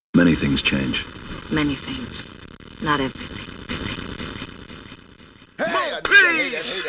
Many things change. Many things. Not everything. Hey, Page!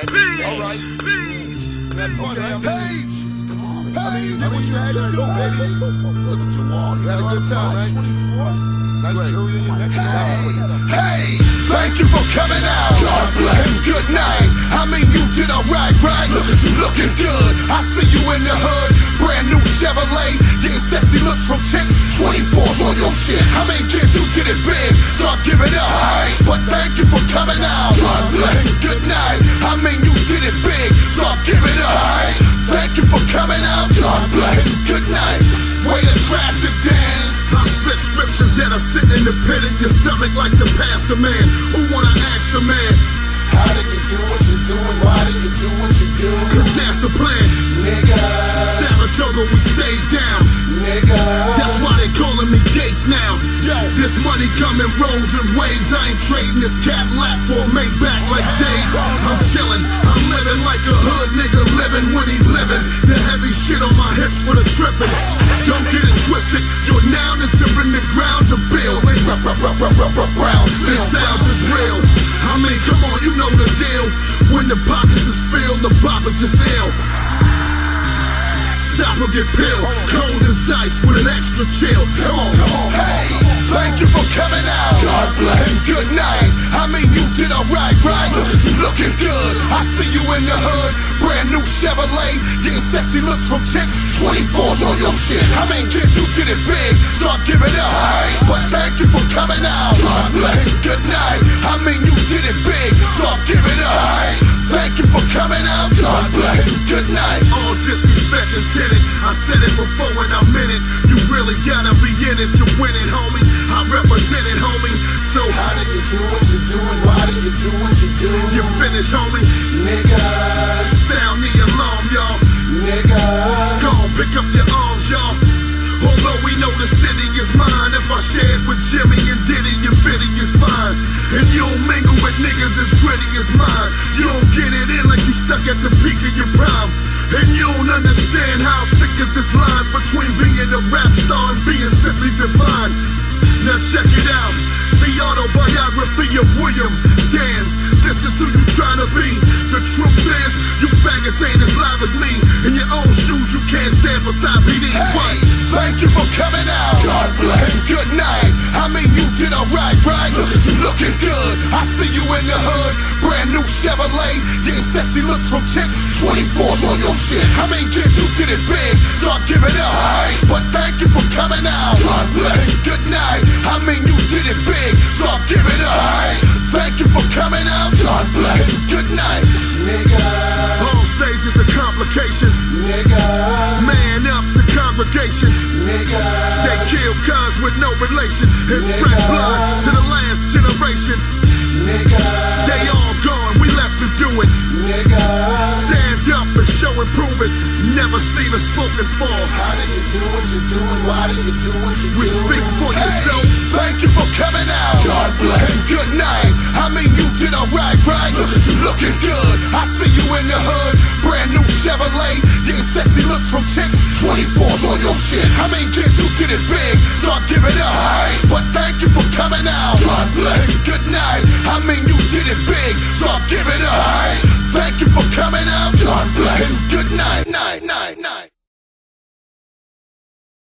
Page! Hey, what you had to do, baby? Look what you want. You had a good time, right? Nice jewelry in your neck. Hey, thank you for coming out. God bless. And good night. I mean, you did alright, right? Look at you looking good. I see you in the hood. Brand new Chevrolet. Getting sexy looks from tits. 24s on your shit. I mean, kid, you did it big, so I'll give it up. But thank you for coming out. God bless. And good night. I mean, you did it big, so I'll give it up. Thank you for coming out. God bless. And good night. Way to craft the dance. I spit scriptures that are sitting in the pit of your stomach like the pastor man. Who wanna ask the man? How do you do what you do and why do you do what you do? Cause that's the plan, nigga. Saratoga, we stay down, nigga. That's why they calling me Gates now. Yo, this money coming rolls and waves. I ain't trading this Cadillac for a Maybach like Jay's. I'm chillin', I'm living like a hood nigga living when he living. The heavy shit on my hips for the trippin'. Don't get it twisted, you're now entering the grounds of building. This sounds is real. I mean, come on, you know the deal. When the pockets is filled, the bop is just ill. Stop or get peeled. Cold as ice with an extra chill. Come on, hey, thank you for coming out. God bless. And good night. I mean, you did alright, right? Look at you looking good. I see you in the hood. Brand new Chevrolet. Getting sexy looks from chicks. 24s on your shit. I mean, kid, you did it big, so I'll give it up. But thank you for coming out. God bless. And good night. I mean, you did it big, so I'll give it up. Thank you for coming out. God bless. And good night. All disrespect intended. I said it before and I meant it. You really gotta be in it to win it, homie. I represent it, homie. So how do you do what you do and why do you do what you do? You finish, homie. Nigga, sound the alarm, y'all. Nigga, go on, pick up your arms, y'all. Although we know the city is mine, if I share it with Jimmy and Diddy and Fitty is fine. And you don't mingle with niggas as gritty as mine. You don't get it in like you stuck at the peak of your prime. And you don't understand how thick is this line between being a rap star and being simply divine. Now check it out, the autobiography of William Dans. This is who you tryna be. The truth is, you faggots ain't as live as me. In your own shoes, you can't stand beside PD. Hey, thank you for coming out. God bless. And good night. I mean, you did alright, right? Look at you looking good. I see you in the hood. Brand new Chevrolet. Getting sexy looks from chicks. 24s on your shit. I mean, kid, you did it big, so I'll give it up. But thank you for coming out. God bless. And good night. I mean, you did it big, so I'll give it up. Thank you for coming out. God bless. And good night. Nigga. Long stages of complications. Nigga. Man up the congregation. Nigga. They kill cuz with no relation and spread blood to the last generation. Nigga. They all gone, we left to do it. Nigga. Stand up and show and prove it. Never seen a spoken for. How do you do what you do and why do you do what you do? We speak for yourself. Thank you for coming out. God bless. And good night. I mean, you did alright, right? Look at you looking good. I see you in the hood. Brand new Chevrolet. Getting sexy looks from chicks. 24s on your shit. I mean, kid, you did it big, so I'll give it up. But thank you for coming out. God bless. And good night. I mean, you did it big, so I'll give it up. Thank you for coming out. God bless. And good night.